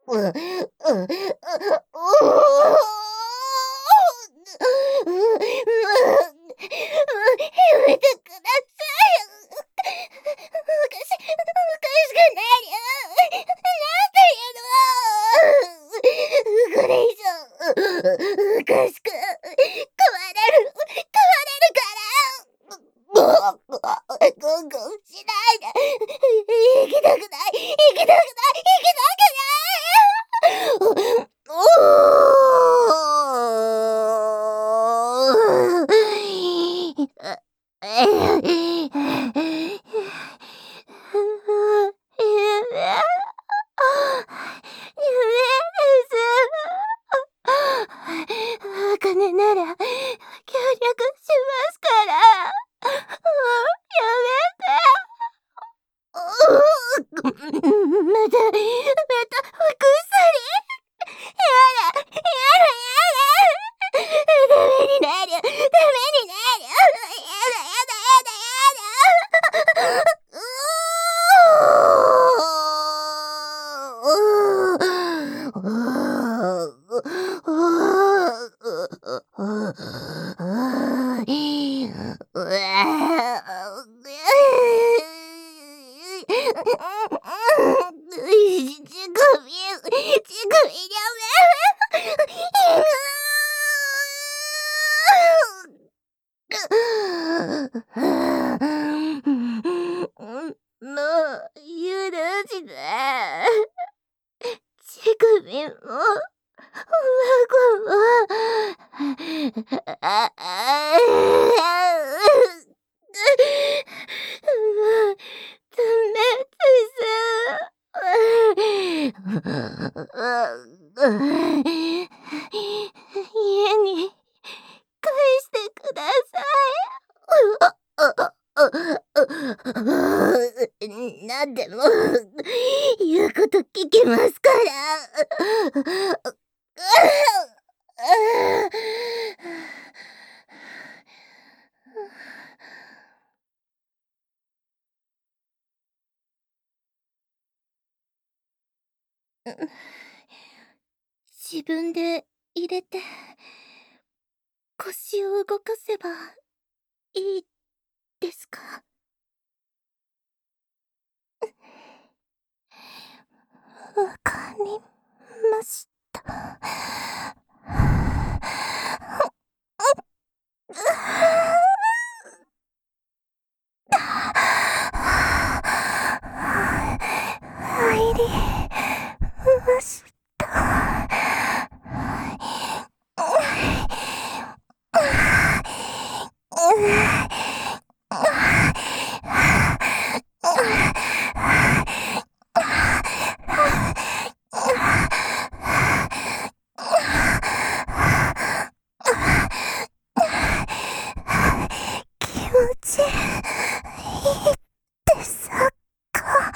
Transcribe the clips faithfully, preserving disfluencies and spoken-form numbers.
う、う、う、う、う、う、う、う、やめてください。おかしおかしくないよ。なんていうの。これ以上、おかしく変われる変われるから。ゴンゴンしないで。行きたくない行きたくない行きたくない。おお金なら協力しますから。もうやめて。また、また、お薬。やだ、やだ、やだ。ダメになる、ダメになる。やだ、やだ、やだ、やだ、やだ。もう許して。乳首も孫もああダメです。家に返してください。なんでも言うこと聞きますから。自分で入れて腰を動かせばいいですか？わかりました。入りました。気持ちいいですか？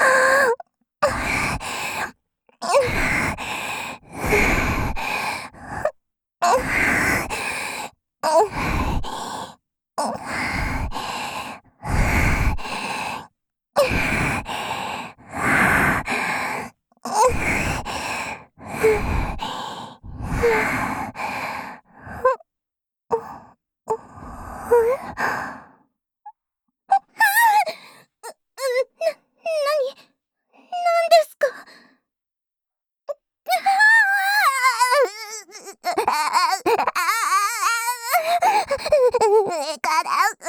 上から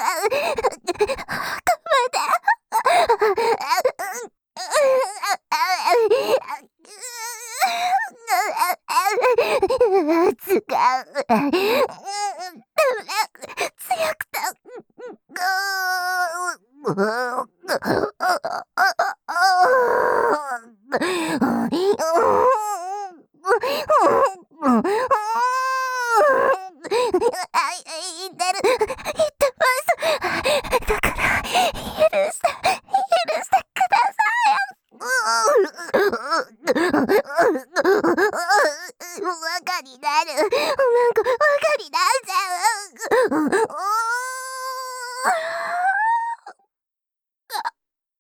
使う。強くて。言ってる、言ってます。だから、許して、許してください。バカになる。なんか、バカになっちゃう。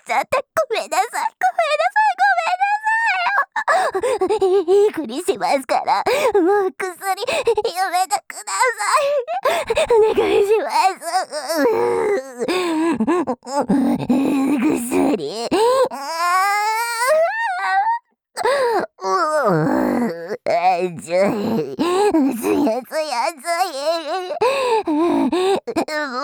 ちゃって、ごめんなさい、ごめんなさい、ごめんなさいよ。いいふりしますから、もう薬やめてください。お願いします。薬。うう熱い。熱い熱い熱い。も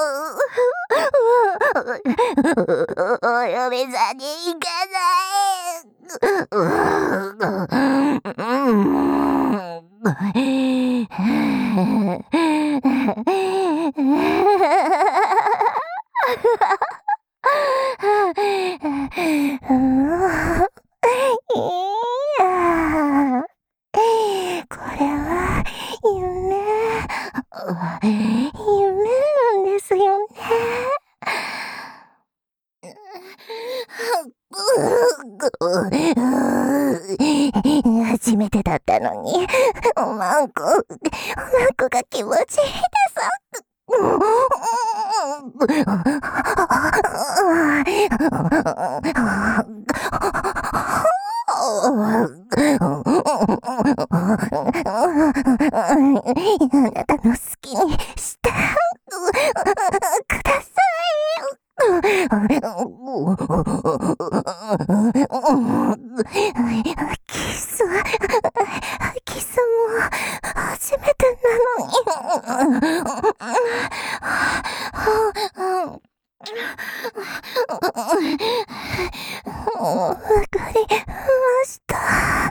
う、お嫁さんに行かない。これは夢、夢なんですよね。初めてだったのに、おまんこ、おまんこが気持ちいいです。あなたの好きにしてください。キス、キスも初めてなのに。わかりました。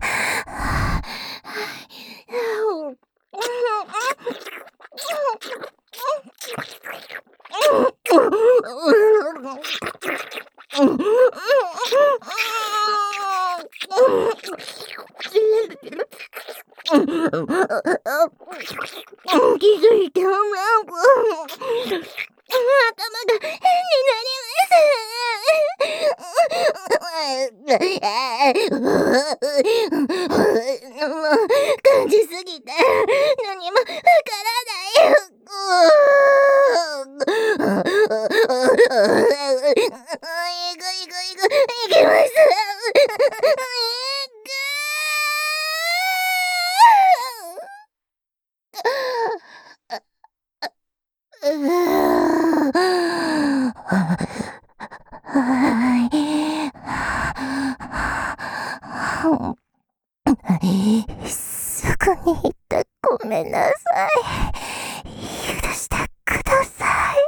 気づいておまんこ。頭が変になり感じすぎて何もわからないよ。いくいくいくいきます。すぐに言ってごめんなさい。許してください。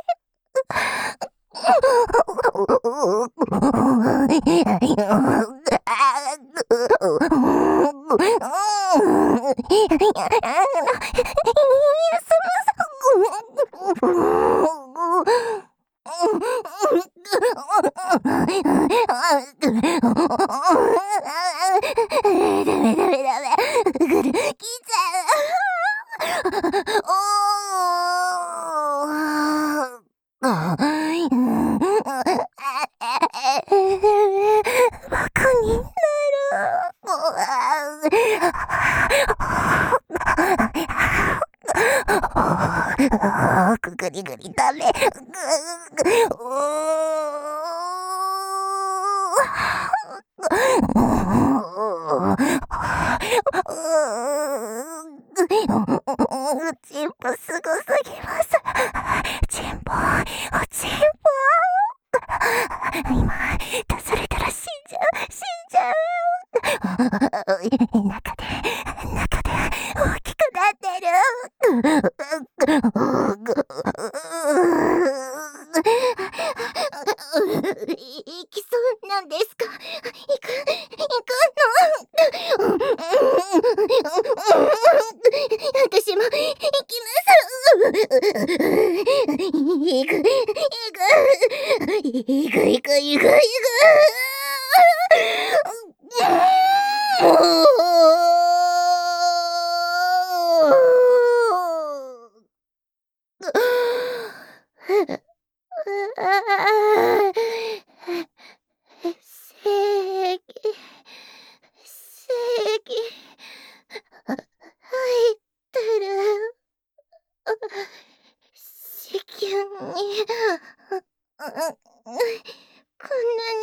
ダメダメダメ。ぐる、来ちゃう。おー。バカになる。ぐりぐりダメ。チンポすごすぎます。チンポ、おチンポ。今、出されたら死んじゃう、死んじゃう。中で、中で大きくなってる。行きそうなんですか？行く、行くの？私も行きます。行く、行く、行く、行く、行く、行く。正義、正義、入ってる。子宮に、こんなに